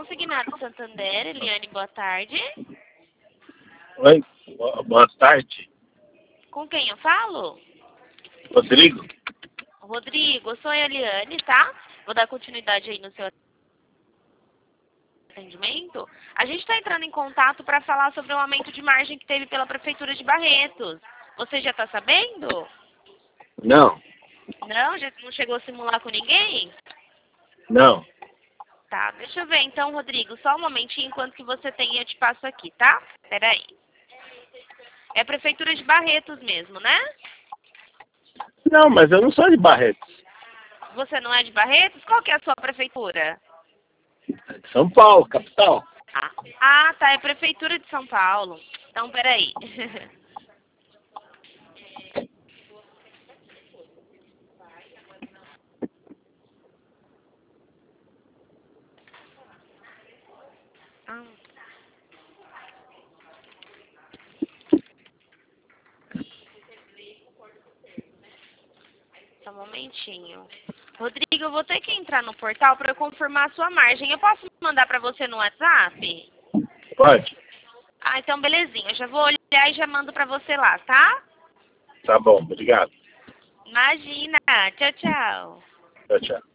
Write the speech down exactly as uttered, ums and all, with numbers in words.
Consignado Santander, Eliane, boa tarde. Oi, boa boa tarde. Com quem eu falo? Rodrigo? Rodrigo, eu sou a Eliane, tá? Vou dar continuidade aí no seu atendimento. A gente está entrando em contato para falar sobre o aumento de margem que teve pela Prefeitura de Barretos. Você já está sabendo? Não, Não? Já não chegou a simular com ninguém? não. Tá, deixa eu ver então, Rodrigo. Só um momentinho enquanto que você tem eu te passo aqui, tá? Peraí. É a Prefeitura de Barretos mesmo, né? Não, mas eu não sou de Barretos. Você não é de Barretos? Qual que é a sua prefeitura? É de São Paulo, capital. Ah, ah, tá. É Prefeitura de São Paulo. Então, peraí. Ah. Só um momentinho. Rodrigo, eu vou ter que entrar no portal para eu confirmar a sua margem. Eu posso mandar para você no WhatsApp? Pode? Ah, então belezinha. Eu já vou olhar e já mando para você lá, tá? Tá bom, obrigado. Imagina. Tchau, tchau. Tchau, tchau.